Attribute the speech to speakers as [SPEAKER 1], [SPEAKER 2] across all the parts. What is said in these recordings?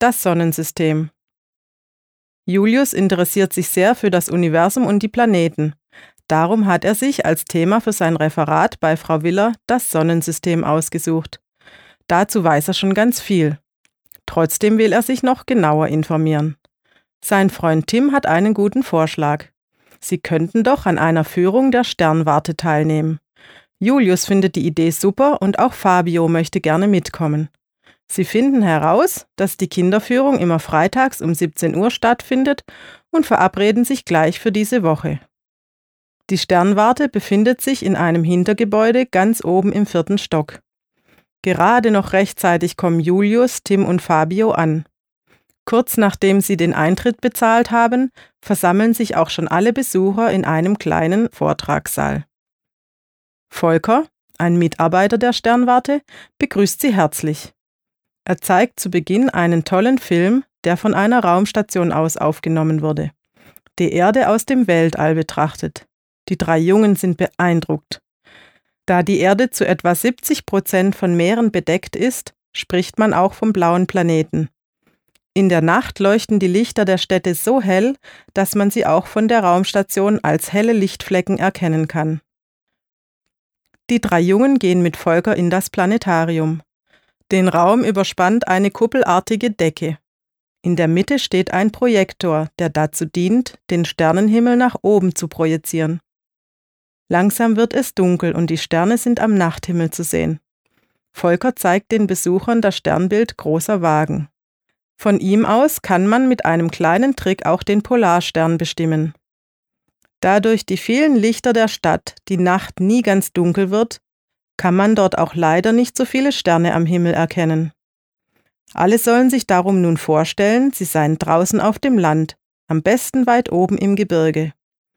[SPEAKER 1] Das Sonnensystem. Julius interessiert sich sehr für das Universum und die Planeten. Darum hat er sich als Thema für sein Referat bei Frau Willer das Sonnensystem ausgesucht. Dazu weiß er schon ganz viel. Trotzdem will er sich noch genauer informieren. Sein Freund Tim hat einen guten Vorschlag. Sie könnten doch an einer Führung der Sternwarte teilnehmen. Julius findet die Idee super und auch Fabio möchte gerne mitkommen. Sie finden heraus, dass die Kinderführung immer freitags um 17 Uhr stattfindet und verabreden sich gleich für diese Woche. Die Sternwarte befindet sich in einem Hintergebäude ganz oben im 4. Stock. Gerade noch rechtzeitig kommen Julius, Tim und Fabio an. Kurz nachdem sie den Eintritt bezahlt haben, versammeln sich auch schon alle Besucher in einem kleinen Vortragssaal. Volker, ein Mitarbeiter der Sternwarte, begrüßt sie herzlich. Er zeigt zu Beginn einen tollen Film, der von einer Raumstation aus aufgenommen wurde. Die Erde aus dem Weltall betrachtet. Die 3 Jungen sind beeindruckt. Da die Erde zu etwa 70% von Meeren bedeckt ist, spricht man auch vom blauen Planeten. In der Nacht leuchten die Lichter der Städte so hell, dass man sie auch von der Raumstation als helle Lichtflecken erkennen kann. Die 3 Jungen gehen mit Volker in das Planetarium. Den Raum überspannt eine kuppelartige Decke. In der Mitte steht ein Projektor, der dazu dient, den Sternenhimmel nach oben zu projizieren. Langsam wird es dunkel und die Sterne sind am Nachthimmel zu sehen. Volker zeigt den Besuchern das Sternbild Großer Wagen. Von ihm aus kann man mit einem kleinen Trick auch den Polarstern bestimmen. Da durch die vielen Lichter der Stadt die Nacht nie ganz dunkel wird, kann man dort auch leider nicht so viele Sterne am Himmel erkennen. Alle sollen sich darum nun vorstellen, sie seien draußen auf dem Land, am besten weit oben im Gebirge.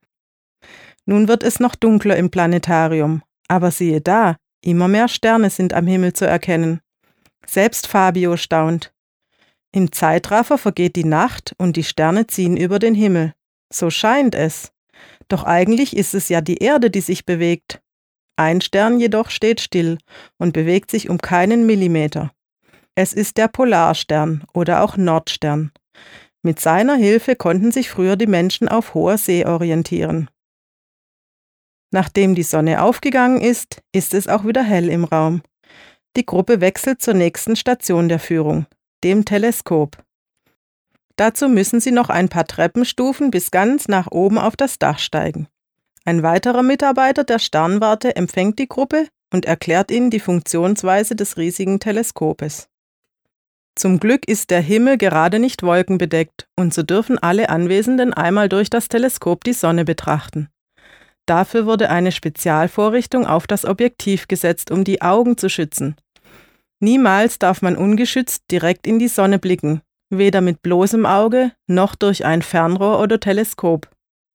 [SPEAKER 1] Nun wird es noch dunkler im Planetarium, aber siehe da, immer mehr Sterne sind am Himmel zu erkennen. Selbst Fabio staunt. Im Zeitraffer vergeht die Nacht und die Sterne ziehen über den Himmel. So scheint es. Doch eigentlich ist es ja die Erde, die sich bewegt. Ein Stern jedoch steht still und bewegt sich um keinen Millimeter. Es ist der Polarstern oder auch Nordstern. Mit seiner Hilfe konnten sich früher die Menschen auf hoher See orientieren. Nachdem die Sonne aufgegangen ist, ist es auch wieder hell im Raum. Die Gruppe wechselt zur nächsten Station der Führung, dem Teleskop. Dazu müssen sie noch ein paar Treppenstufen bis ganz nach oben auf das Dach steigen. Ein weiterer Mitarbeiter der Sternwarte empfängt die Gruppe und erklärt ihnen die Funktionsweise des riesigen Teleskopes. Zum Glück ist der Himmel gerade nicht wolkenbedeckt und so dürfen alle Anwesenden einmal durch das Teleskop die Sonne betrachten. Dafür wurde eine Spezialvorrichtung auf das Objektiv gesetzt, um die Augen zu schützen. Niemals darf man ungeschützt direkt in die Sonne blicken, weder mit bloßem Auge noch durch ein Fernrohr oder Teleskop.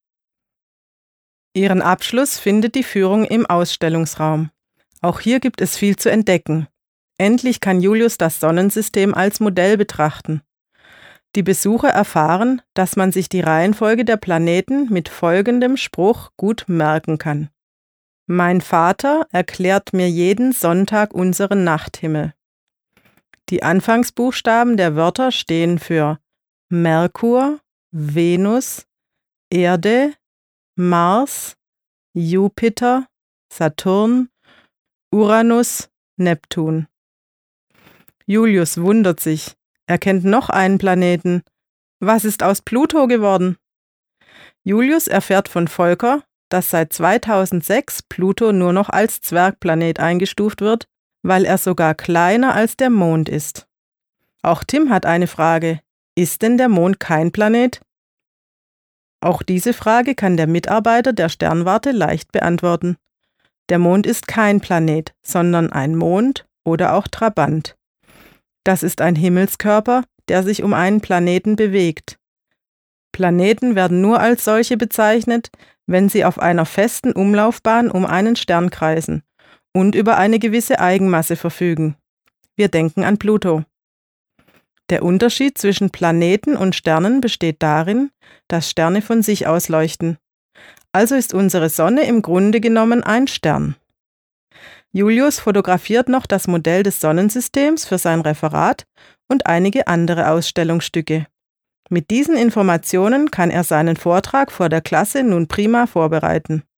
[SPEAKER 1] Ihren Abschluss findet die Führung im Ausstellungsraum. Auch hier gibt es viel zu entdecken. Endlich kann Julius das Sonnensystem als Modell betrachten. Die Besucher erfahren, dass man sich die Reihenfolge der Planeten mit folgendem Spruch gut merken kann. Mein Vater erklärt mir jeden Sonntag unseren Nachthimmel. Die Anfangsbuchstaben der Wörter stehen für Merkur, Venus, Erde, Mars, Jupiter, Saturn, Uranus, Neptun. Julius wundert sich. Er kennt noch einen Planeten. Was ist aus Pluto geworden? Julius erfährt von Volker, dass seit 2006 Pluto nur noch als Zwergplanet eingestuft wird, weil er sogar kleiner als der Mond ist. Auch Tim hat eine Frage. Ist denn der Mond kein Planet? Auch diese Frage kann der Mitarbeiter der Sternwarte leicht beantworten. Der Mond ist kein Planet, sondern ein Mond oder auch Trabant. Das ist ein Himmelskörper, der sich um einen Planeten bewegt. Planeten werden nur als solche bezeichnet, wenn sie auf einer festen Umlaufbahn um einen Stern kreisen und über eine gewisse Eigenmasse verfügen. Wir denken an Pluto. Der Unterschied zwischen Planeten und Sternen besteht darin, dass Sterne von sich aus leuchten. Also ist unsere Sonne im Grunde genommen ein Stern. Julius fotografiert noch das Modell des Sonnensystems für sein Referat und einige andere Ausstellungsstücke. Mit diesen Informationen kann er seinen Vortrag vor der Klasse nun prima vorbereiten.